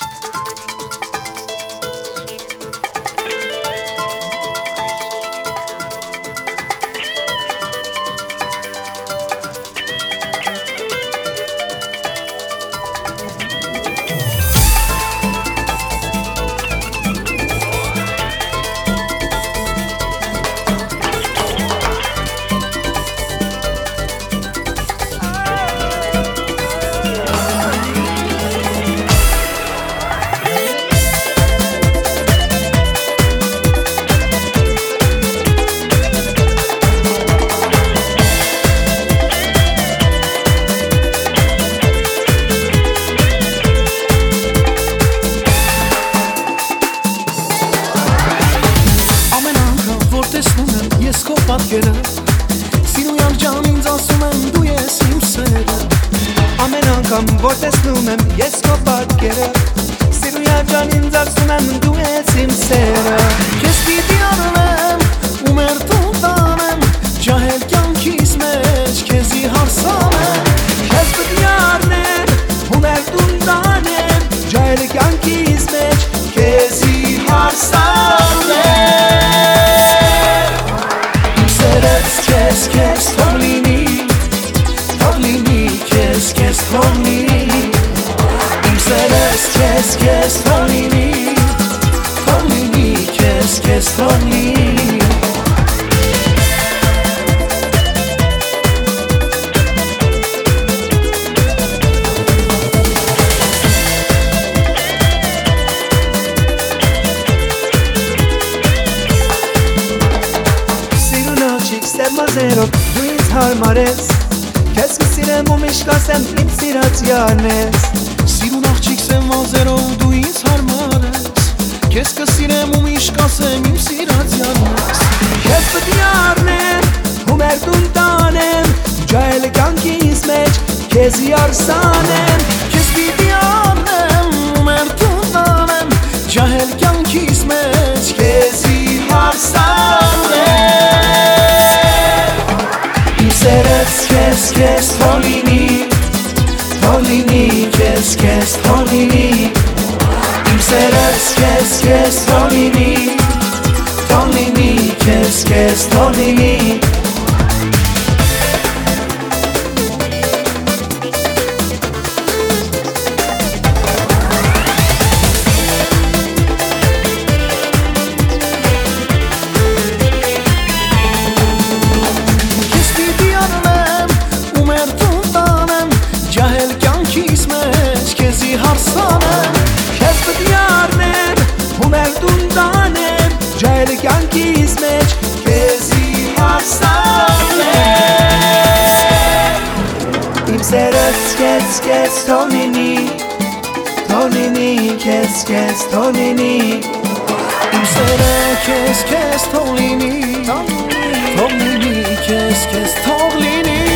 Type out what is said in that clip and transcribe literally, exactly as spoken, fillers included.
պատկերը Սիրուն ջան ինձ ասում եմ դու ես իմ սերը Ամեն անգամ որ տեսնում եմ ես քո պատկերը Սիրուն ջան ինձ ասում եմ դու ես իմ սերը Քեզ պիտի անեմ ու մեր տուն տանեմ Ջահել կյանքիս մեջ քեզի հարսանեմ Քեզ պիտի առնեմ ու մեր տուն տանեմ Ջահել կյանքիս մեջ քեզի հարսանեմ Kes kes tonlini, tonlini, kes kes tonlini. İmseles kes kes tonlini, tonlini, kes kes tonlini. Mazero, դու ինձ հարմար ես Քեզ կսիրեմ ու միշտ կասեմ իմ սիրած յարն ես Սիրուն աղջիկ սեմ մազերով դու ինձ հարմար ես Քեզ կսիրեմ ու միշտ կասեմ իմ սիրած յարն ես Քեզ պիտի առնեմ ու մեր տուն տանեմ Ջահել կյանքիս մեջ քեզի արսանեմ Քեզ պիտի առնեմ ու մեր տուն տանեմ Ջահել կյանքիս մեջ քեզի հարսանեմ Seres kes kes tonlini, tonlini kes kes tonlini. Seres kes kes tonlini, tonlini kes kes tonlini. Քեզ պիտի առնեմ ու մեր տուն տանեմ Ջահել կյանքիս մեջ քեզի հարսանեմ Իմ սերս քեզ քեզ թողնինի Թողնինի քեզ քեզ թողնինի Իմ սերը քեզ քեզ թողնինի Թողնինի քեզ քեզ թողնինի